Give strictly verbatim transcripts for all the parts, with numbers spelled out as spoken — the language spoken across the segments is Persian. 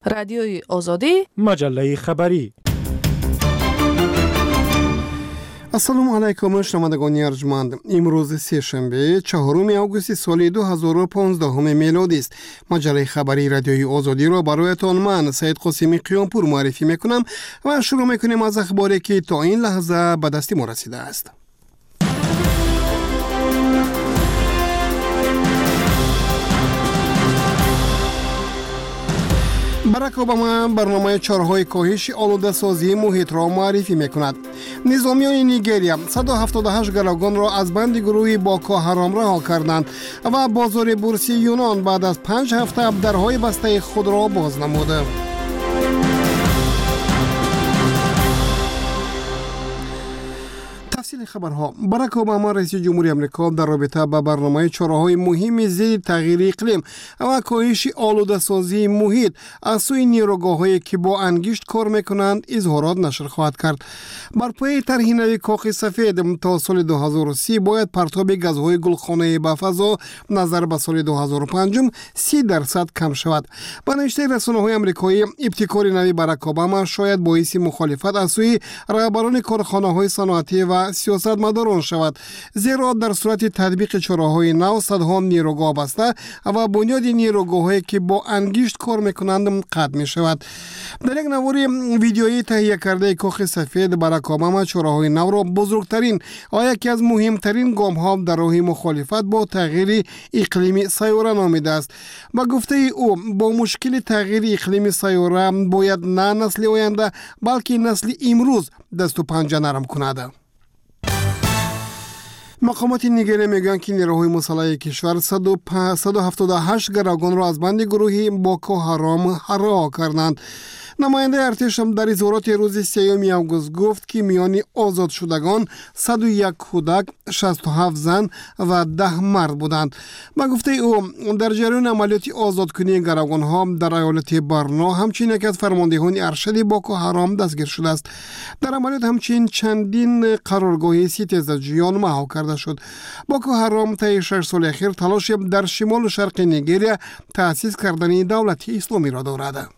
رادیوی آزادی، مجله خبری. السلام علیکم شنوندگان ارجمند. امروز سه شنبه چهارم آگوست سال دو هزار و پانزده میلادی است. مجله خبری رادیوی آزادی را برایتان من سید قاسمی قیامپور معرفی میکنم و شروع میکنیم از اخباری که تا این لحظه به دست ما رسیده است. باراک اوباما برنامه چهارهای کاهش آلوده سازی محیط را معرفی میکند. نظامیان نیجریه صد و هفتاد و هشت گروگان را از بند گروه باکو حرام رها کردند و بازار بورسی یونان بعد از پنج هفته درهای بسته خود را باز نموده. تفصیل خبرها. باراک اوباما رئیس جمهوری آمریکا در رابطه با برنامه چاره‌های مهم ضد تغییر اقلیم و کاهش آلوده سازی محیط از سوی نیروگاه‌هایی که با انگشت کار می‌کنند اظهارات نشر خواهد کرد. بر پایه طرح نوی کاخ سفید تا سال دو هزار و سی باید پرتاب گازهای گلخانه‌ای به فضا نظر به سال دو هزار و پنج سی درصد کم شود. با نوشته رسانه‌های آمریکایی، ابتکار نوی باراک اوباما شاید باعث مخالفت از سوی رهبران کارخانه‌های صنعتی و سیاستمداران شود، زیرا در صورت تطبیق چاره‌های نو صدها نیروگاه بسته و بنیاد نیروگاه‌هایی که با انگشت کار می‌کنند قطع می‌شود. در یک نوار ویدیویی تهیه کرده کاخ سفید، باراک اوباما چاره‌های نو را بزرگترین و یکی از مهمترین گام‌ها در راه مخالفت با تغییر اقلیمی سیاره نامیده است. با گفته او، با مشکل تغییر اقلیمی سیاره باید نه نسل آینده بلکه نسل امروز دست و پنجه نرم کند. مقامات نیجریه میگویند که نیروهای مسلح کشور صد و هفتاد و هشت گروگان را از بند گروه باکو حرام رها کردند. نماینده ارتش هم در اظهارات روز سیوم آگوست گفت که میان آزاد شدگان صد و یک کودک، شصت و هفت زن و ده مرد بودند. با گفته او، در جریان عملیات آزادکنی گروگان ها در ایالت برنا همچنین یک از فرماندهان ارشد باکو حرام دستگیر شده است. در عملیات همچنین چندین قرارگاه ستیزجویان مهار کرده شد. باکو حرام طی شش سال اخیر تلاش در شمال و شرق نیجریه تأسیس کردن دولت اسلامی را دارد.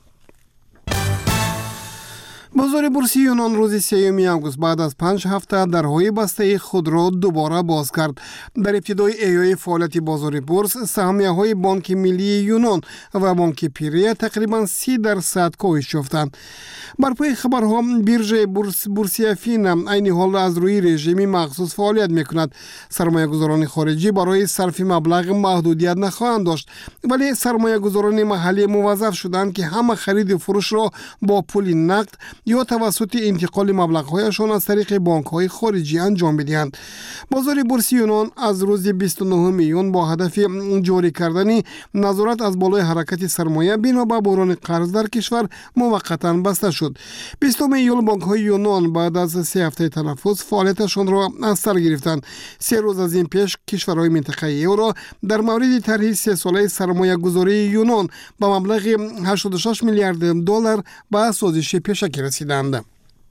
بازار بورسی یونان روز سیوم آگوست بعد از پنج هفته درهای بسته خود را دوباره باز کرد. در ابتدای احیای فعالیت بازار بورس، سهمیه‌های بانک ملی یونان و بانک پیریه تقریبا سی درصد کاهش یافتند. بر پای خبرها، بیرژ بورس بورسی افین عین حال از روی رژیمی مخصوص فعالیت میکند. سرمایه‌گذاران خارجی برای صرف مبلغ محدودیت نخواهند داشت، ولی سرمایه‌گذاران محلی موظف شدند که همه خرید و فروش را با پول نقد یا توسط انتقال مبلغ‌هایشان از طریق بانک‌های خارجی انجام بدهند. بازار بورس یونان از روز بیست و نه میلیون با هدف جاری کردن نظارت از بالای حرکت سرمایه بنا به بحران قرض در کشور موقتا بسته شد. بیست میلیون بانک‌های یونان بعد از سه هفته تنفس فعالیتشان را از سر گرفتند. سه روز از این پیش کشورهای منطقه یورو در مورد طرح سه ساله سرمایه‌گذاری یونان با مبلغ هشتاد و شش میلیارد دلار به سازش پیشکی رسیدند.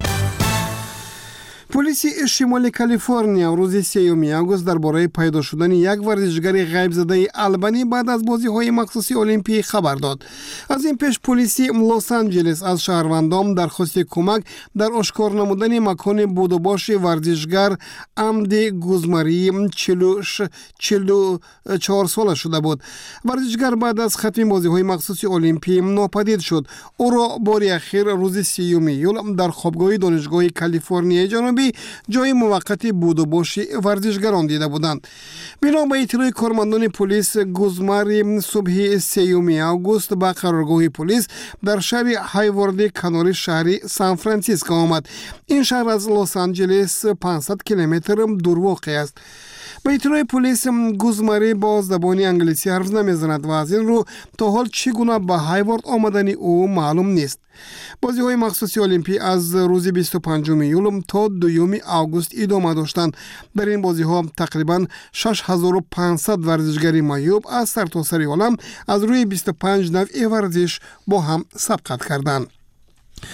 پلیس شمال کالیفرنیا روز سیوم آگوست درباره پیدا شدن یک ورزشگر غیب زده آلبانی بعد از بازی‌های مخصوصی المپیک خبر داد. از این پیش پلیس لس آنجلس از شهروندان درخواست کمک در آشکار نمودن مکان بود و باش ورزشگر امدی گوزماری چهل و چهار ساله شده بود. ورزشگر بعد از ختم بازی‌های مخصوصی المپیک ناپدید شد. او را بار اخیر روز سیوم ایول در خوابگاه دانشگاه کالیفرنیا جنوبی جای موقت بود و باش ورزشگران دیده بودند. بنا به اطلاع کارمندان پلیس، گوزماری صبح سیوم آگوست به قرارگاه پلیس در شهر هایورد کنار شهر سان فرانسیسکو آمد. این شهر از لس آنجلس پانصد کیلومتر دور واقع است. به اطلاع پلیس، گوزماری با زبان انگلیسی حرف نمیزند و از این رو تا حال چگونه به هایورد آمدن او معلوم نیست. بازی های مخصوصی المپیک از روز بیست و پنجم یولی تا دوم آگوست ادامه داشتند. در این بازی ها تقریبا شش هزار و پانصد ورزشگر معیوب از سرتاسر عالم از روی بیست و پنج نوع ورزش با هم سبقت کردند.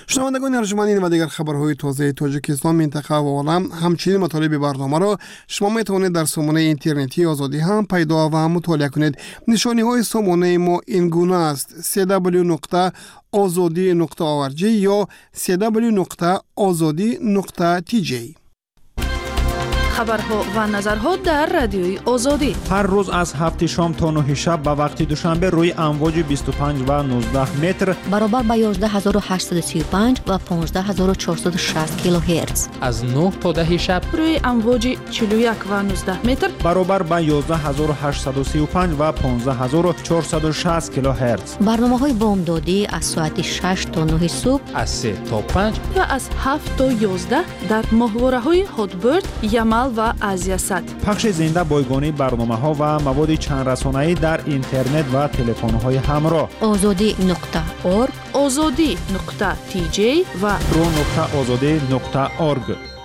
شنوندگان ارجمند، این و دیگر خبرهای تازه تاجیکستان، منطقه و عالم، همچنین مطالب برنامه را شما میتوانید در سامانه اینترنتی آزادی هم پیدا و هم مطالعه کنید. نشانی های سامانه ما این گونه است: سی دبلیو نقطه آزادی نقطه او ار جی یا سی دبلیو نقطه آزادی نقطه تی جی. خبرها و نظرها در رادیوی آزادی هر روز از هفت شام تا نه شب به وقت دوشنبه روی امواج بیست و پنج و نوزده متر برابر با یازده هزار و هشتصد و سی و پنج و پانزده هزار و چهارصد و شصت کیلوهرتز، از نه تا ده شب روی امواج چهل و یک و نوزده متر برابر با یازده هزار و هشتصد و سی و پنج و پانزده هزار و چهارصد و شصت کیلوهرتز. برنامه‌های بامدادی از ساعت شش تا نه صبح، از سه تا پنج و از هفت تا یازده در ماهواره‌های هاتبرد، یمل و آزیاست. پخش زنده بایگانی برنامه‌ها و مواد چند رسانه‌ای در اینترنت و تلفن‌های همراه. آزادی نقطه اورگ، آزادی نقطه تی جی و رو نقطه آزادی نقطه اورگ.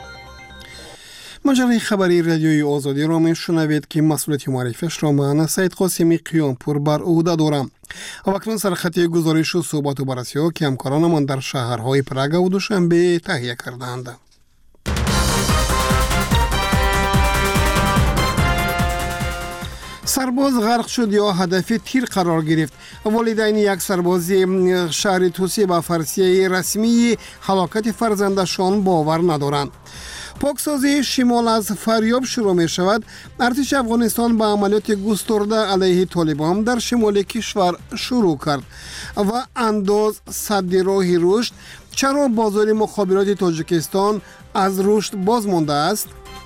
مجله خبری رادیوی آزادی را میشنوید که مسئولیت معرفیش را من سید قاسمی قیامپور بر عهده دارم. و اکنون سرخطی گزارش و صحبت و بررسی ها که همکاران من در شهرهای پراگ و دوشنبه تهیه کردند. سرباز غرق شد یا هدف تیر قرار گرفت. والدین یک سرباز شهر توسی با فرضیه رسمی هلاکت فرزندشان باور ندارند. پاکسازی شمال از فریاب شروع می شود. ارتش افغانستان با عملیات گسترده علیه طالبان در شمال کشور شروع کرد. و انداز سد راه رشد. چرا بازار مخابرات تاجیکستان از رشد باز مانده است؟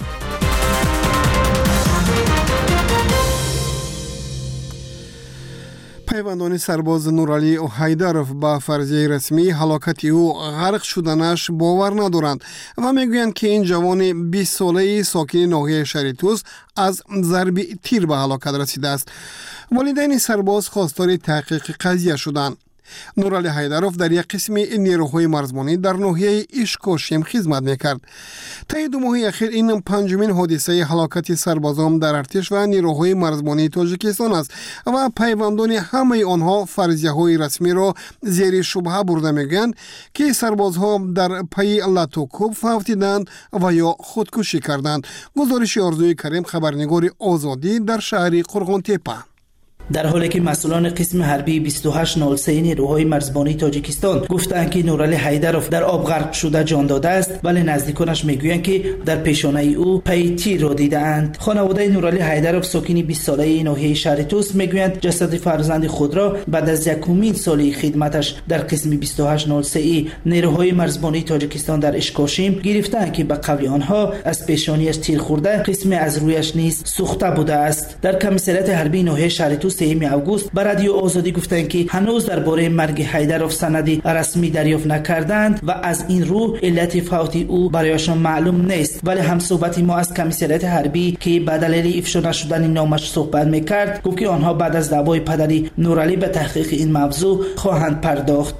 پیوندان سرباز نورعلی حیدرов با فرضیه رسمی هلاکت او غرق شدنش باور ندارند و میگویند که این جوان بیست ساله ساکن ناحیه شهر توس از ضرب تیر به هلاکت رسیده است. والدین سرباز خواستار تحقیق قضیه شدند. نورعلی حیدرов در یک قسم نیروهای مرزبانی در ناحیه اشکاشم خدمت میکرد. طی دو ماه اخیر این پنجمین حادثه هلاکت سربازان در ارتش و نیروهای مرزبانی تاجیکستان است و پیوندان همه آنها فرضیه های رسمی را زیر شبهه برده میگویند که سربازها در پی لاتوکوب فوتیدند و یا خودکشی کردند. گزارش آرزوی کریم، خبرنگار آزادی در شهر قرغانتپه. در حالی که مسئولان قسم حربی بیست و هشت صفر سه نیروهای مرزبانی تاجیکستان گفتند که نورعلی حیدرov در آب غرق شده جان داده است، ولی نزدیکانش میگویند که در پیشانه او پی تیر را دیدند. خانواده نورعلی حیدرov ساکن بیست ساله ناحیه شهر توس میگویند جسد فرزند خود را بعد از یکمین سال خدمتش در قسم بیست و هشت صفر سه نیروهای مرزبانی تاجیکستان در اشکاشیم گرفتند که به قول آنها از پیشانیش تیر خورده، قسم از رویش نیز سوخته بوده است. در کمیسریات حربی ناحیه شهر توس سوم اوگوست به رادیو آزادی گفتند که هنوز درباره مرگ حیدرov سندی رسمی دریافت نکردند و از این رو علت فوت او برایشان معلوم نیست، ولی هم صحبت ما از کمیسریات حربی که به دلیل افشا نشدن نامش صحبت میکرد گفت که آنها بعد از دعوای پدری نورعلی به تحقیق این موضوع خواهند پرداخت.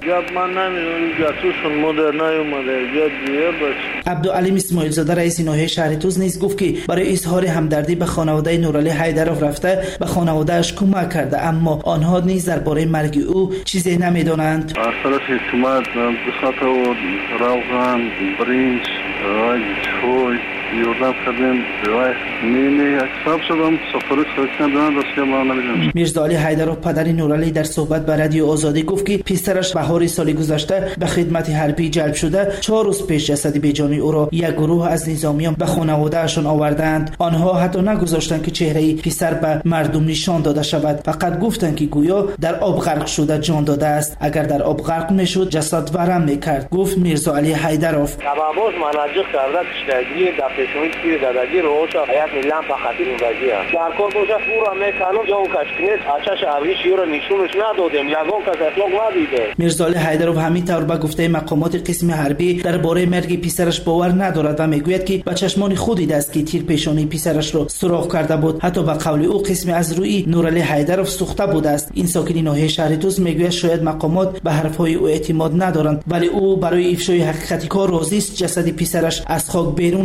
عبدالعلیم اسماعیل زاده رئیس ناحیه شهر توس نیز گفت که برای اظهار همدردی به خانواده نورعلی حیدرov رفته به خانواده‌اش کمک کرده، اما آنها نیز درباره مرگ او چیزی نمیدانند. از طرف حکومت به خاطر روغن، برنج، چای یوردم کردیم روی نیمی حساب شدم سفارش خواستم دارم راستی ما نمیدونم. میرزا علی حیدرov پدر نورعلی در صحبت به رادیو آزادی گفت که پسرش بهار سال گذشته به خدمت حربی جلب شده. چهار روز پیش جسد بیجانی او را یک گروه از نظامیان به خانواده‌اشان آوردند. آنها حتی نگذاشتند که چهره پسر به مردم نشان داده شود، فقط گفتند که گویا در آب غرق شده جان داده است. اگر در آب غرق میشد جسد ورم میکرد، گفت میرزا علی حیدرov. تبابوش مناجق کرده تشتگی دفشوی تیر دادگی روشا حیات میلان فقطی روزگی هست در کار بوشه پورا میکنم جاو کشکنیت آچاش عویش یورا نشونش ندادیم یگون کس اطلاق ندیده. میرزا علی حیدرov همین طور به گفته مقامات قسم حربی درباره مرگ پسرش باور ندارد و میگوید که به چشمان خود دیده است که تیر پیشانی پسرش را سوراخ کرده بود. حتی به قول او قسم از روی نورعلی حیدرov سوخته بوده است. این ساکن ناحیه شهر توس میگوید شاید مقامات به حرفهای او اعتماد ندارند، ولی او برای افشای حقیقت کار راضی است جسد پسرش از خاک بیرون آورده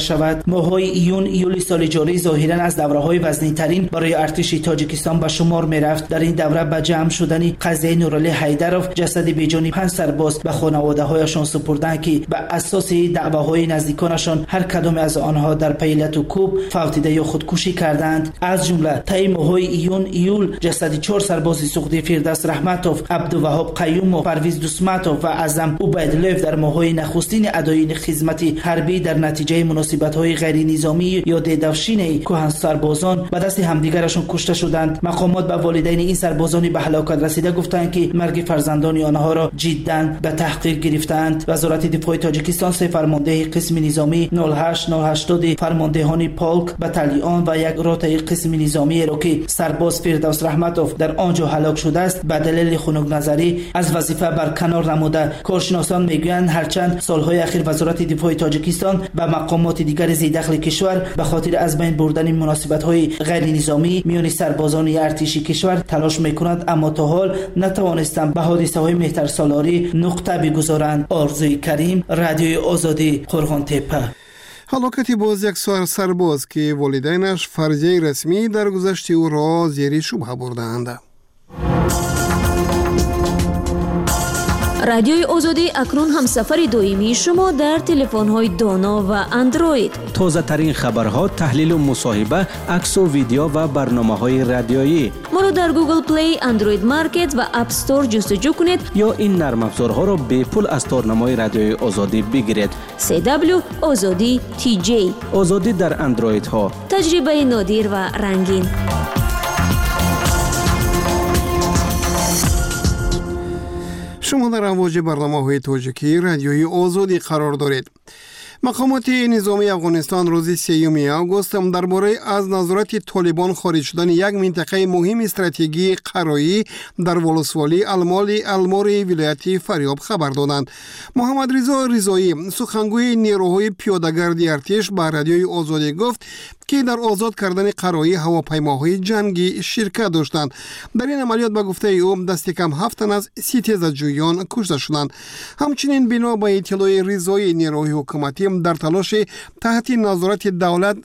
شود. ماه‌های ایون ایول سال جاری ظاهراً از دوره‌های وزنی‌ترین برای ارتش تاجیکستان به شمار می‌رفت. در این دوره به جمع شدن قضیه نورعلی حیدروف جسد بیجان پنج سرباز به خانواده‌هایشان سپردند که به اساس دعواهای نزدیکانشان هر کدام از آنها در پیلت و کوب فوتیده یا خودکشی کردند. از جمله طی ماه‌های ایون ایول جسد چهار سرباز سقوطی فردوس رحمتوف، عبدالوهاب قیوم و پرویز دوسمتوف و اعظم عبیدلوف در ماه‌های نخستین ادای خدمت حربی در نتیجه مناسبت‌های غیر نظامی یا ددوشین کهن سربازان به دست همدیگرشان کشته شدند. مقامات به والدین این سربازان به هلاکت رسیده گفتند که مرگ فرزندان آنها را جداً به تحقیق گرفتند. وزارت دفاع تاجیکستان سه فرمانده قسم نظامی نود و هشت نود و هشتاد فرماندهان پالک بتالیون و یک رتبه قسم نظامی را که سرباز فردوس رحمتوف در آنجا هلاک شده است به دلیل خنک نظری از وظیفه برکنار نموده. کارشناسان میگویند هرچند سالهای اخیر وزارت دفاع تاجیکستان و مقامات دیگر ذی‌دخل کشور به خاطر از بین بردن مناسبت‌های غیر نظامی میان سربازان ارتشی کشور تلاش می‌کنند، اما تا حال نتوانستند به حادثه‌های مهترسالاری نقطه بگذارند. آرزوی کریم، رادیوی آزادی، قرغان‌تپه. هلاکت باز یک سرباز که والدینش فرضیه رسمی در گذشت او را زیر شبهه بردند. رادیوی آزادی اکنون همسفر دائمی شما در تلفن‌های دانا و اندروید. تازه ترین خبرها، تحلیل و مصاحبه، عکس و ویدیو و برنامه‌های رادیویی. ما را در گوگل پلی، اندروید مارکت و اپ استور جستجو کنید یا این نرم افزارها را به پول از تارنمای رادیوی آزادی بگیرید. سی دبلیو آزادی تی جی. آزادی در اندروید ها. تجربه نادر و رنگین. شما در امواج برنامه‌های تاجیکی رادیوی آزادی قرار دارید. مقامات نظامی افغانستان روز سیوم آگوست درباره از نظارت طالبان خارج شدن یک منطقه مهم استراتژی قرایی در ولسوالی المالی الماری ولایت فاریاب خبر دادند. محمد رضا رضایی سخنگوی نیروهای پیاده‌گردی ارتش به رادیوی آزادی گفت که در آزاد کردن قرایی هواپیماهای جنگی شرکت داشتند. در این عملیات به گفته او دست کم هفت تن از سی تیزجویان کشته شدند. همچنین بنا به اطلاع رضایی نیروهای حکومتی در تلاش تحت نظارت دولت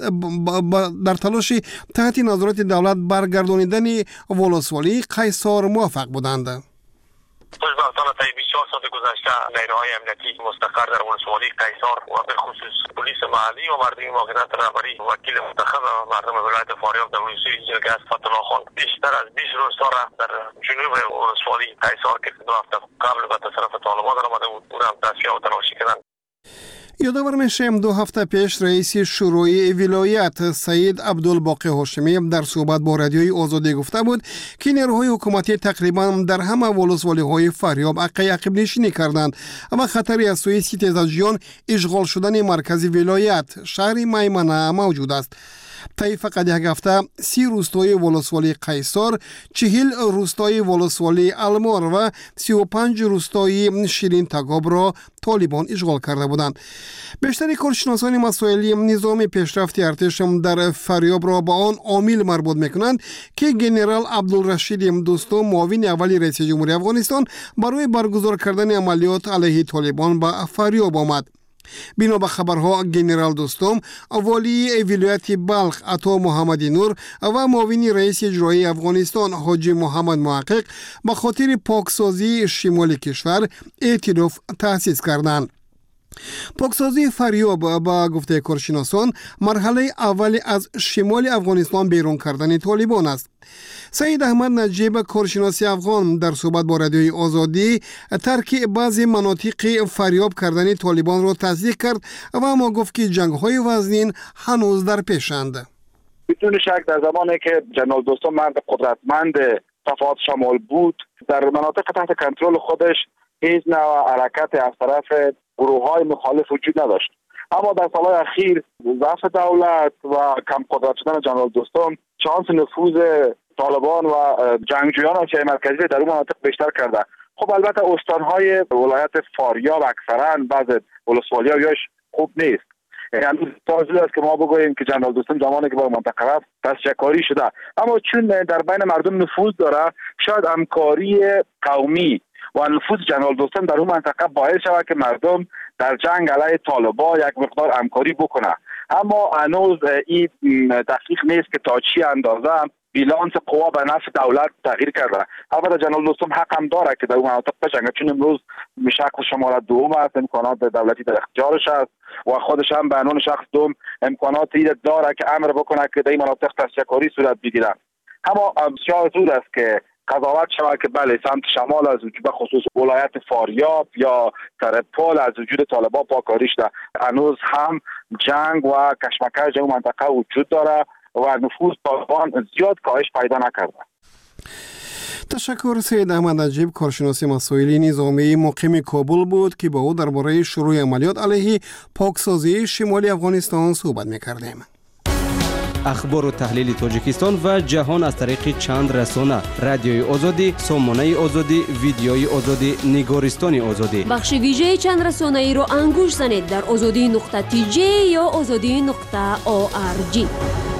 در تلاش تحت نظارت دولت برگردانیدن ولسوالی قیصار موفق بودند. خوشبختانه طی بیست و چهار ساعت گذشته نیروهای امنیتی مستقر در ولسوالی قیصار و به خصوص پلیس محلی و مردم موقعیت رهبری وکیل منتخب مردم ولایت فاریاب در ولسوالی جلگه فتح الله خان بیشتر از بیست روستا را در جنوب ولسوالی قیصار که دو هفته قبل به تصرف طالبان درآمده بود او را هم تصفیه و تلاشی کردند. یادآور میشیم دو هفته پیش رئیس شورای ولایت سید عبدالباقی هاشمی در صحبت با رادیوی آزادی گفته بود که نیروهای حکومتی تقریبا در همه ولسوالی های فاریاب عقب نشینی کردند و خطری از سوی ستیزجویان اشغال شدن مرکز ولایت شهر میمنه موجود است. طی فقط یک هفته سی روستای ولسوالی قیصار، چهل روستای ولسوالی المار و سی و پنج روستای شیرین تگاب را طالبان اشغال کرده بودند. بیشتر کارشناسان مسائل نظامی پیشرفت ارتش در فاریاب را با آن عامل مربوط میکنند که گنرال عبدالرشید دوستم معاون اول رئیس جمهوری افغانستان برای برگزار کردن عملیات علیه طالبان به فاریاب آمد. بنا به خبرها گنرال دوستم والی ولایت بلخ عطا محمد نور و معاون رئیس اجرایی افغانستان حاجی محمد محقق به خاطر پاکسازی شمال کشور ائتلاف تأسیس کردند. پاکسازی فاریاب با گفته کارشناسان مرحله اول از شمال افغانستان بیرون کردن طالبان است. سید احمد نجیب کارشناس افغان در صحبت با رادیوی آزادی ترک بعضی مناطق فاریاب کردن طالبان را تصدیق کرد و اما گفت که جنگ‌های وزنین هنوز در پیشند. بدون شک در زمانی که جنرال دوستم مرد قدرتمند صفات شمال بود در مناطق تحت کنترل خودش هیچ نوع حرکت از طرف گروه‌های مخالف وجود نداشت. اما در سالهای اخیر ضعف دولت و کم قدرت شدن جنرال دوستم شانس نفوذ طالبان و جنگجویان آسیای مرکزی در اون مناطق بیشتر کرده. خب البته استانهای ولایت فاریاب اکثرا بعض ولسوالی‌هاش خوب نیست. یعنی تازه است که ما بگوییم که جنرال دوستم زمانی که با منطقه رفت دستچکاری شده، اما چون در بین مردم نفوذ داره شاید همکاری قومی و نفوذ جنرال دوستم در اون منطقه باعث شود که مردم در جنگ علیه طالبان یک مقدار همکاری بکنه. اما هنوز این دقیق نیست که تا چی اندازه بیلانس قوا به نفع دولت تغییر کرده. البته جناب دوستم حق هم داره که در اون مناطق بجنگه، چون امروز به شکل شماره دوم است، امکانات دولتی در اختیارش است و خودش هم به عنوان شخص دوم امکانات ایده داره که امر بکنه که در این مناطق تصفیه‌کاری صورت بگیره. اما بسیار زود است که قضاوت شود که بله سمت شمال از وجود به خصوص ولایت فاریاب یا ترپول از وجود طالبان پاکاری شده. هنوز هم جنگ و کشمکش در منطقه وجود داره و نفوذ طالبان زیاد کاهش پیدا نکرده. تشکر سید احمد عجیب، کارشناس مسائل نظامی مقیم کابل بود که با او درباره شروع عملیات علیه پاکسازی شمالی افغانستان صحبت می‌کردیم. اخبار و تحلیل تاجیکستان و جهان از طریق چند رسانه: رادیوی آزادی، سامانه آزادی، ویدیوی آزادی، نگارستان آزادی. بخش ویژه چند رسانه ای رو انگوش زنید در آزادی نقطه تی جی یا آزادی نقطه او آر جی.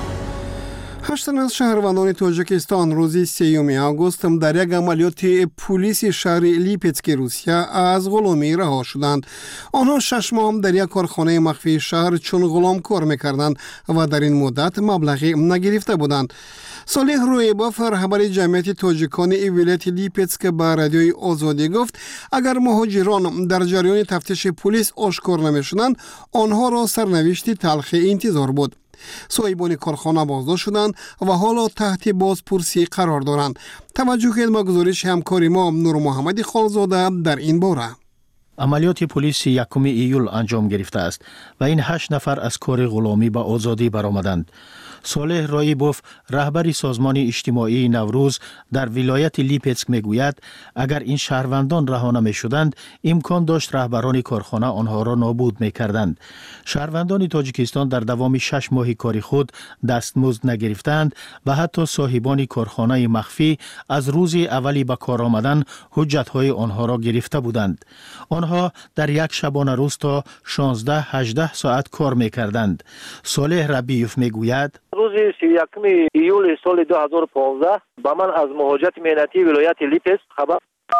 هشت تن از شهروندان تاجیکستان روز سیوم آگوست در یک عملیات پلیس شهر لیپتسک روسیه از غلامی رها شدند. آنها شش ماه در یک کارخانه مخفی شهر چون غلام کار میکردند و در این مدت مبلغی نگرفته بودند. صالح رویباف، رهبر جمعیت تاجیکان ولایت لیپتسک، به رادیوی آزادی گفت اگر مهاجران در جریان تفتیش پلیس آشکار نمیشدند آنها را سرنوشتی تلخ انتظار بود. صاحبان کارخانه بازداشت شدند و حالا تحت بازپرسی قرار دارند. توجه کنید به گزارش همکار ما نور محمد خالزاده در این باره. عملیات پلیس یکم ایول انجام گرفته است و این هشت نفر از کار غلامی به آزادی برآمدند. صالح رایبوف، رهبر سازمان اجتماعی نوروز در ولایت لیپتسک میگوید اگر این شهروندان رها نمی‌شدند امکان داشت رهبران کارخانه آنها را نابود می‌کردند. شهروندان تاجیکستان در دوام شش ماه کاری خود دستمزد نگرفتند و حتی صاحبان کارخانه مخفی از روز اولی به کار آمدن حجت‌های آنها را گرفته بودند. آنها در یک شبانه روز تا شانزده هجده ساعت کار می‌کردند. صالح ربیوف میگوید روز سی و یکم ایول سال دو هزار و پانزده با من از مهاجرت مهنتی ولایت لیپتسک خبر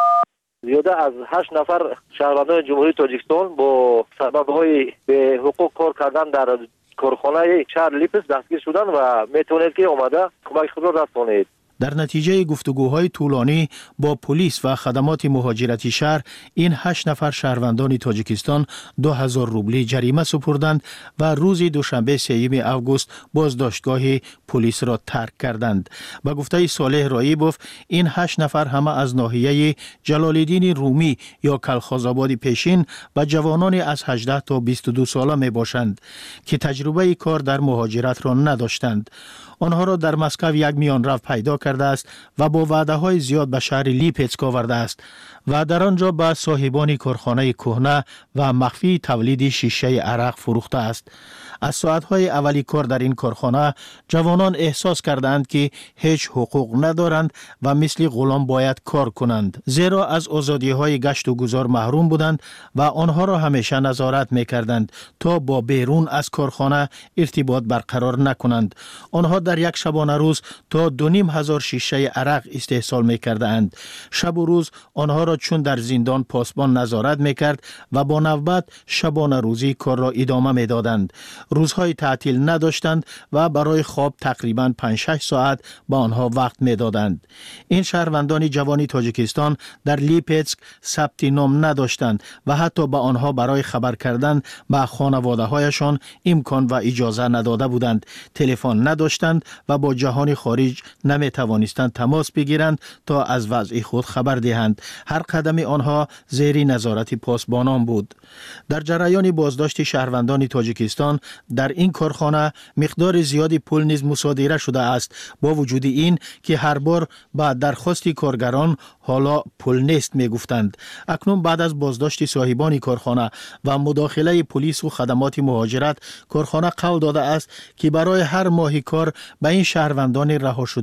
زیاده از هشت نفر شهروندان جمهوری تاجیکستان با سبب‌های به حقوق کار کردن در کارخانه شهر لیپتسک دستگیر شدند و میتونید که اومده کمک خود را رسانید. در نتیجه گفتگوهای طولانی با پلیس و خدمات مهاجرتی شهر این هشت نفر شهروندان تاجیکستان دو هزار روبلی جریمه سپردند و روز دوشنبه سیوم آگوست بازداشتگاه پلیس را ترک کردند. با گفته صالح رایبوف این هشت نفر همه از ناحیه جلال‌الدین رومی یا کلخازآباد پیشین و جوانان از هجده تا بیست و دو ساله می باشند که تجربه کار در مهاجرت را نداشتند. آنها را در مسکو یک میانرو پیدا کرده است و با وعده های زیاد به شهر لیپتسک آورده است و در آنجا به صاحبان کارخانه کهنه و مخفی تولید شیشه عرق فروخته است. از ساعتهای اولی کار در این کارخانه جوانان احساس کردند که هیچ حقوق ندارند و مثل غلام باید کار کنند، زیرا از آزادی های گشت و گذار محروم بودند و آنها را همیشه نظارت میکردند تا با بیرون از کارخانه ارتباط برقرار نکنند. آنها در یک شبانه روز تا دو نیم هزار شیشه عرق استحصال میکردند. شب و روز آنها را چون در زندان پاسبان نظارت میکرد و با نوبت شبانه روزی کار را ادامه میدادند. روزهای تعطیل نداشتند و برای خواب تقریباً پنج شش ساعت به آنها وقت میدادند. این شهروندان جوانی تاجیکستان در لیپتسک ثبت نام نداشتند و حتی به آنها برای خبر کردن به خانواده هایشان امکان و اجازه نداده بودند. تلفن نداشتند و با جهان خارج نمی توانستند تماس بگیرند تا از وضع خود خبر دهند. هر قدم آنها زیر نظارت پاسبانان بود. در جریان بازداشت شهروندان تاجیکستان در این کارخانه مقدار زیادی پول نیز مصادره شده است. با وجود این که هر بار با درخواست کارگران حالا پول نیست می گفتند. اکنون بعد از بازداشت صاحبان کارخانه و مداخله پلیس و خدمات مهاجرت، کارخانه قول داده است که برای هر ماه کار به این شهروندان رها شده تاجیکستان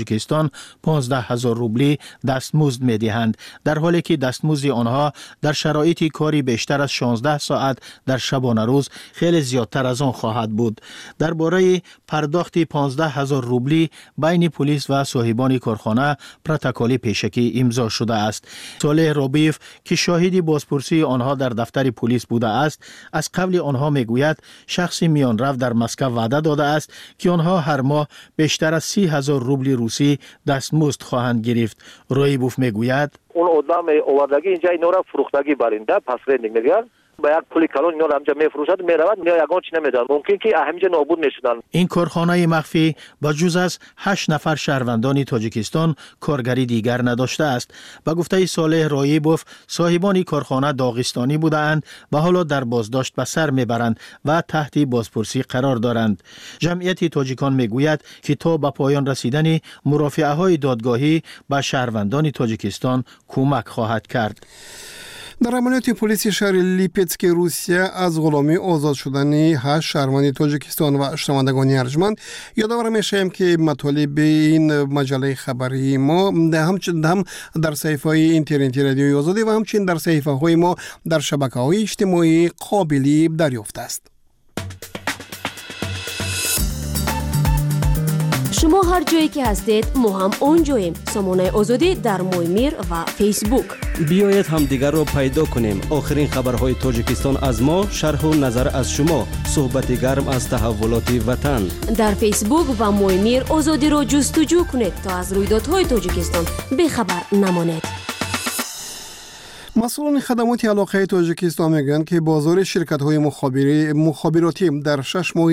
تاجیکستان پانزده هزار روبلی دستمزد می‌دهند، در حالی که دستمزد آنها در شرایط کاری بیشتر از شانزده ساعت در شبانه روز خیلی زیادتر از آن خواهد بود. درباره پرداخت پانزده هزار روبلی بین پلیس و صاحبان کارخانه پروتکل پیشکی امضا شده است. صالح رابیف که شاهد بازپرسی آنها در دفتر پلیس بوده است، از قبل آنها میگوید شخص میان رو در مسکو وعده داده است که آنها هر ماه بیشتر از سی هزار روبل روسی دستمزد خواهند گرفت. رایبوف میگوید اون آدم آوردگی اینجا اینا را فروختگی برنده پس رندینگ میگن با یک پولی کلان اینا را همجا میفروشد میرود اینا یگان چی نمیدن ممکن که همینجا نابود میشدن. این کارخانه مخفی با جز از هشت نفر شهروندان تاجیکستان کارگری دیگر نداشته است. با گفته صالح رایبوف صاحبان کارخانه داغستانی بودند و حالا در بازداشت به سر میبرند و تحت بازپرسی قرار دارند. جمعیت تاجیکان میگوید که تا به پایان رسیدن مرافعه های دادگاهی به شهروندان تاجیکستان کمک خواهد کرد. در عملیات پلیس شهر لیپتسک روسیه از غلامی آزاد شدن هشت شهروند تاجیکستان و شنوندگان ارجمند یادآور میشیم که مطالب این مجله خبری ما همچنین هم در صفحه های اینترنتی رادیوی آزادی و همچنین در صفحه های ما در شبکه های اجتماعی قابل دریافت است. شما هر جایی که هستید ما هم اونجاییم. سامانه آزادی در مویمیر و فیسبوک. بیایید هم دیگر رو پیدا کنیم. آخرین خبرهای تاجیکستان از ما، شرح و نظر از شما، صحبت گرم از تحولات وطن. در فیسبوک و مویمیر آزادی رو جستجو کنید تا از رویدادهای تاجیکستان بخبر نمانید. مسئولان خدمات علاقه تاجیکستان میگویند که بازار شرکت‌های مخابراتی در شش ماه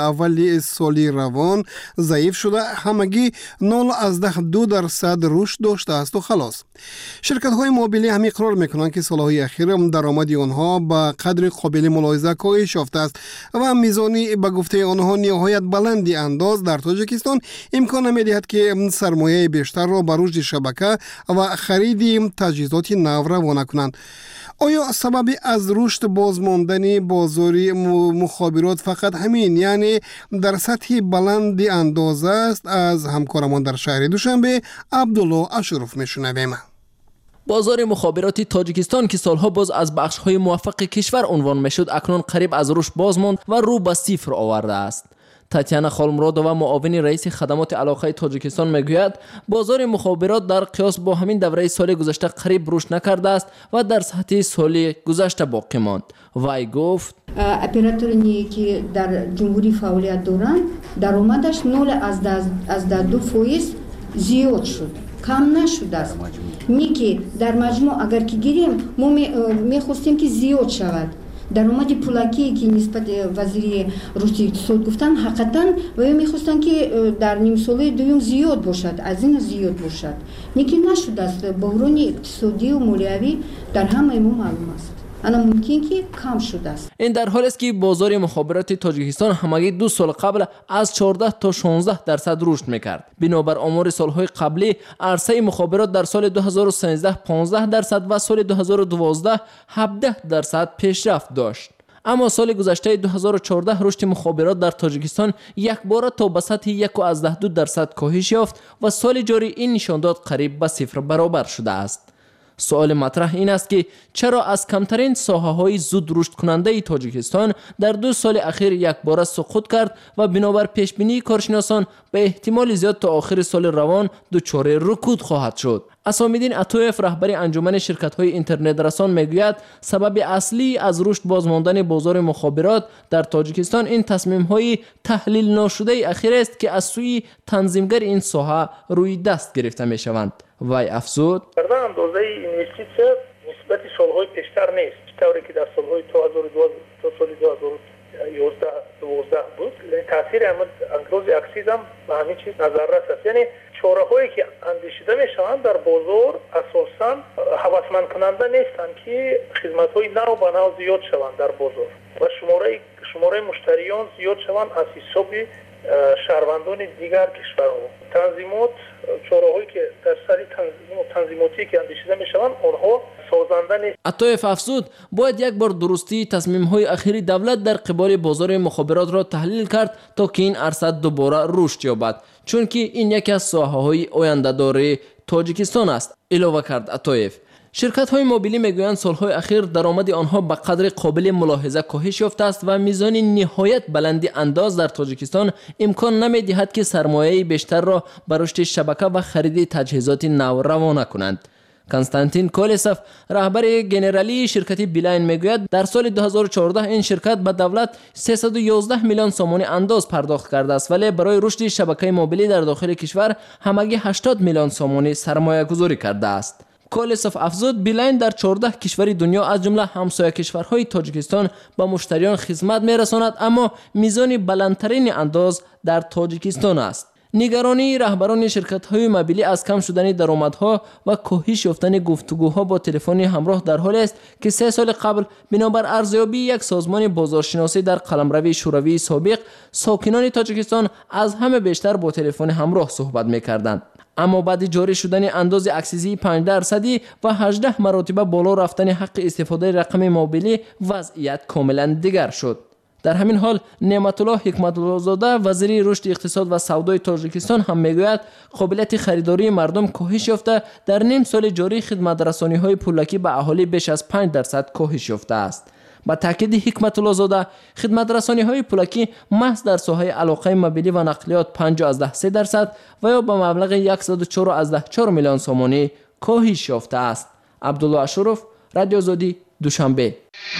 اول سال روان ضعیف شده، همگی نول از ده دو درصد رشد داشته است و خلاص. شرکت‌های موبیلی هم اقرار میکنند که سالهای اخیر درآمد آنها به قدر قابل ملاحظه کاهش یافته است و میزانی به گفته آنها نهایت بلندی انداز در تاجیکستان امکان میدهد که سرمایه بیشتر را به رشد شبکه و خرید تجهیزات نو روانه کنند. آیا سبب از رشد بازماندن بازار مخابرات فقط همین یعنی در سطح بلند اندازه است؟ از همکارمان در شهر دوشنبه عبدالله اشرف میشنویم. بازار مخابراتی تاجیکستان که سالها باز از بخش‌های موفق کشور عنوان میشد اکنون قریب از رشد بازماند و رو به صفر آورده است. تاتیانا خالمرادووا معاون رئیس خدمات علاقه تاجیکستان میگوید بازار مخابرات در قیاس با همین دوره سال گذشته قریب رشد نکرده است و در سطح سال گذشته باقی ماند. وی گفت اپراتوری که در جمهوری فعالیت دارند درآمدش نول از دو فیصد زیاد شد، کم نشده است. میگه در مجموع اگر که گیریم ما میخواستیم که زیاد شود. درآمد پولاکی که نسبت وزیر رشد اقتصاد گفتن حقیقتا و میخواستن که در نیم ساله دوم زیاد باشد، از این زیاد باشد. نیکی نشده است. بحران اقتصادی و مالیوی در همه ما معلوم است. انا ممکن که کم شده است. این در حالی است که بازار مخابرات تاجیکستان همگی دو سال قبل از چهارده تا شانزده درصد رشد میکرد. بنابر آمار سالهای قبلی عرصه مخابرات در سال دو هزار و سیزده پانزده درصد و سال دو هزار و دوازده هفده درصد پیشرفت داشت. اما سال گذشته دو هزار و چهارده رشد مخابرات در تاجیکستان یک بار تا به سطح یک و از ده دو درصد کاهش یافت و سال جاری این نشانداد قریب به صفر برابر شده است. سوال مطرح این است که چرا از کمترین ساحه‌های زود رشد کننده تاجیکستان در دو سال اخیر یک بار سقوط کرد و بنابر پیشبینی کارشناسان به احتمال زیاد تا آخر سال روان دچار رکود خواهد شد. اسامالدین عطویف رهبر انجمن شرکت‌های اینترنت رسان میگوید سبب اصلی از رشد بازماندن بازار مخابرات در تاجیکستان این تصمیم‌های تحلیل ناشده اخیر است که از سوی تنظیمگر این ساحه روی دست گرفته می‌شوند. وی افزود در اندازه اینوستیسیا نسبت سالهای پیشتر نیست، طوری که در سالهای دو هزار و دوازده تا سال دو هزار و یازده دوازده بود. تاثیر احمد انگروز اکسیز هم به همین چیز نظررس است. یعنی چاره‌هایی که اندیشیده میشوند در بازار اساساً هوسمند کننده نیستند که خدمت‌های نو به نو زیاد شوند در بازار و شماره شماره مشتریان زیاد شوند از حساب شهروندان دیگر کشورها. تنظیمات چاره‌هایی که در سری تنظیماتی که اندیشیده میشوند آنها سازنده نیست. عطایف افزود باید یک بار درستی تصمیم‌های اخیری دولت در قبال بازار مخابرات را تحلیل کرد تا که این عرصه دوباره رشد یابد، چون که این یکی از ساحه‌های آینده‌دار تاجیکستان است. علاوه کرد عطایف. شرکت‌های موبیلی میگویند سالهای اخیر درآمد آنها به قدر قابل ملاحظه کاهش یافته است و میزان نهایت بلند انداز در تاجیکستان امکان نمی‌دهد که سرمایه بیشتر را بر رشد شبکه و خرید تجهیزات نو روانه کنند. کنستانتین کولسف رهبر گنرالی شرکت بیلاین میگوید در سال دو هزار و چهارده این شرکت به دولت سیصد و یازده میلیون سومانی انداز پرداخت کرده است، ولی برای رشد شبکه موبیلی در داخل کشور همگی هشتاد میلیون سومانی سرمایه گذاری کرده است. کولسف افزود بیلاین در چهارده کشور دنیا از جمله همسایه کشورهای تاجیکستان به مشتریان خدمت میرساند، اما میزان بلندترین انداز در تاجیکستان است. نگرانی رهبران شرکت‌های موبیلی از کم شدن درآمدها و کاهش یافتن گفتگوها با تلفن همراه در حالی است که سه سال قبل بنابر ارزیابی یک سازمان بازارشناسی در قلمرو شوروی سابق ساکنان تاجیکستان از همه بیشتر با تلفن همراه صحبت می‌کردند. اما بعد جاری شدن انداز اکسیزی پنج درصدی و هجده مراتب بالا رفتن حق استفاده رقم موبیلی وضعیت کاملا دیگر شد. در همین حال نعمت الله حکمت الله زاده وزیر رشد اقتصاد و سودای تاجیکستان هم میگوید قابلیت خریداری مردم کاهش یافته، در نیم سال جاری خدمت رسانی های پولکی به اهالی بیش از پنج درصد کاهش یافته است. با تاکید حکمت الله زاده خدمت رسانی های پولکی محض در ساحه علاقه موبیلی و نقلیات پنجاه از ده سه درصد و یا به مبلغ صد و چهار از ده چهار میلیون سومانی کاهش یافته است. عبدالله اشرف، رادیو آزادی، دوشنبه.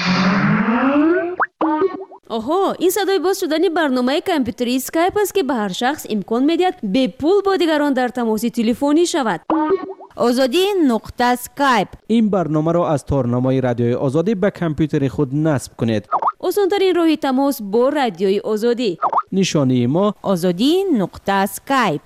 آها، این صدای باز شدن برنامه کامپیوتری اسکایپ است که به هر شخص امکان میدهد به پول با دیگران در تماس تلفنی شود. آزادی نقطه اسکایپ. این برنامه را از تارنمای رادیوی آزادی به کامپیوتر خود نصب کنید. آسان‌ترین راه تماس با رادیوی آزادی. نشانی ما آزادی نقطه اسکایپ.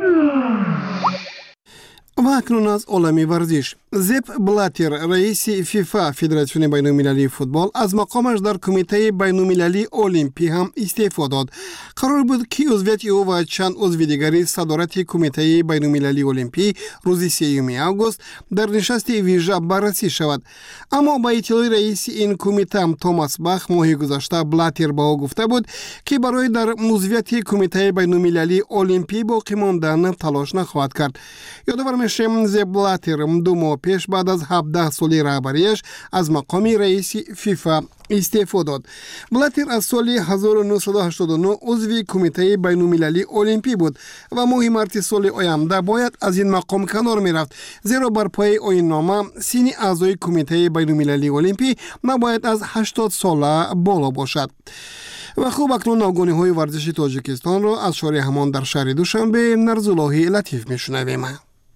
و اکنون از عالمی ورزش. زپ بلاتر رئیس فیفا فدراسیون بین المللی فوتبال از مقامش در کمیته بین المللی المپی هم استعفا داد. قرار بود که عضویت او و چند عضو دیگری صدارت کمیته بین المللی المپی روز سوم آگوست در نشست ویژه بررسی شود، اما با اطلاع رئیس این کمیته توماس باخ ماه گذشته بلاتر با او گفته بود که برای در عضویت کمیته بین المللی المپی باقی ماندن تلاش نخواهد کرد. یادآور میشیم زپ بلاتر دو ماه پیش بعد از هفده سالی رهبریش از مقام رئیس فیفا استعفا داد. بلاتر از سال هزار و نهصد و هشتاد و نه عضو کمیته بین المللی المپی بود و ماه مارس سال آینده باید از این مقام کنار میرفت، زیرا بر پای این نامه سن اعضای کمیته بین المللی المپی نباید از هشتاد ساله بالا باشد. و خوب اکنون ناگهانی های ورزشی تاجیکستان را از شارع همان در شهر دوشنبه نرزاللهی لطیف میشنویم.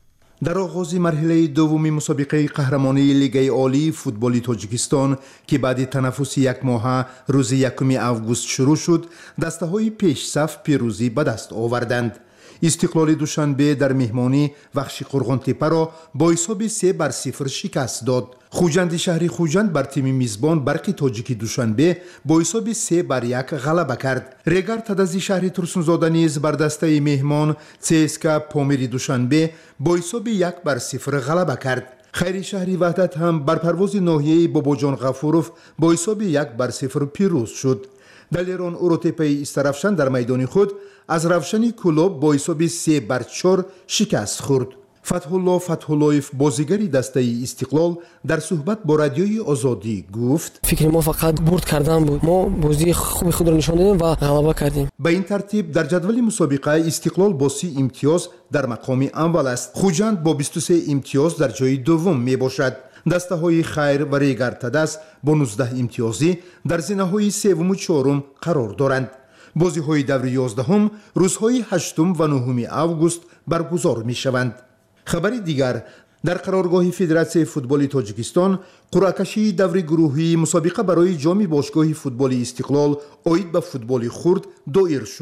در آغاز مرحله دومی مسابقه قهرمانی لیگ عالی فوتبال تاجیکستان که بعد تنفس یک ماه روز یکم آگوست شروع شد، دسته‌های پیش صف پیروزی به دست آوردند. استقلال دوشنبه در مهمانی وحشی قرغان تپه را با حساب سه بر صفر شکست داد. خوجند شهری خوجند بر تیم میزبان برق تاجیکی دوشنبه با حساب سه بر یک غلبه کرد. ریگر تدزی شهری ترسونزاده نیز بر دسته مهمان سیسکا پامیری دوشنبه با حساب یک بر صفر غلبه کرد. خیری شهری وحدت هم بر پرواز ناحیه باباجان غفوروف با حساب یک بر صفر پیروز شد. دلیران اوروتپی استرافشان در میدان خود از روشنی کلوب با حساب سه بر چهار شکست خورد. فتح الله فتح اللهیف بازیگری دسته استقلال در صحبت با رادیوی آزادی گفت فکر ما فقط برد کردن بود، ما بازی خوب خود را نشان دادیم و غلبه کردیم. به این ترتیب در جدول مسابقه استقلال با سی امتیاز در مقام اول است. خوجند با بیست و سه امتیاز در جای دوم می باشد. دسته های خیر و ریگر تدس با نوزده امتیازی در زینه های سوم و چهارم قرار دارند. بازی های دور یازدهم روزهای هشتم و نهم آگوست برگزار می شوند. خبری دیگر در قرارگاه فدراسیون فوتبال تاجیکستان قرعه‌کشی دور گروهی مسابقه برای جام باشگاه فوتبال استقلال عاید به فوتبال خرد دایر شد.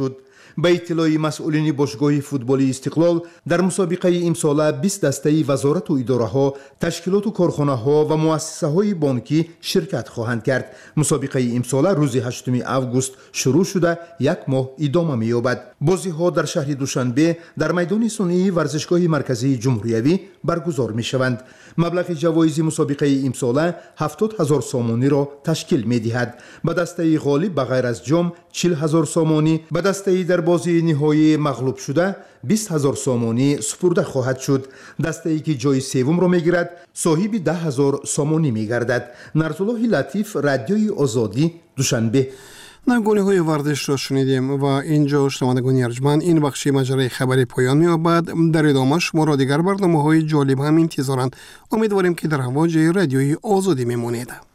به اطلاع مسئولین باشگاه فوتبالی استقلال در مسابقه امسال بیست دسته وزارت و اداره ها، تشکیلات و کارخانه ها و مؤسسه های بانکی شرکت خواهند کرد. مسابقه امسال روز هشتم اوگوست شروع شده یک ماه ادامه می‌یابد. بازی ها در شهر دوشنبه در میدان صنعی ورزشگاه مرکزی جمهوریوی برگزار می‌شوند. مبلغ جوایز مسابقه امسال هفتاد هزار سامانی را تشکیل می‌دهد. به دسته غالب بغیر از جام چهل هزار سامانی، به دسته در بازی نهایی مغلوب شده بیست هزار سامانی سپرده خواهد شد. دسته ای که جای سوم را میگیرد صاحب ده هزار سامانی میگردد. نرزالله لطیف، رادیوی آزادی، دوشنبه. نگونه های ورزش را شنیدیم و اینجا شنوندگان ارجمند این بخش مجره خبری پایان می‌یابد. در ادامهش ما را دیگر برنامه های جالب هم انتظارند. امیدواریم که در هواج رادیوی آزادی میمانید.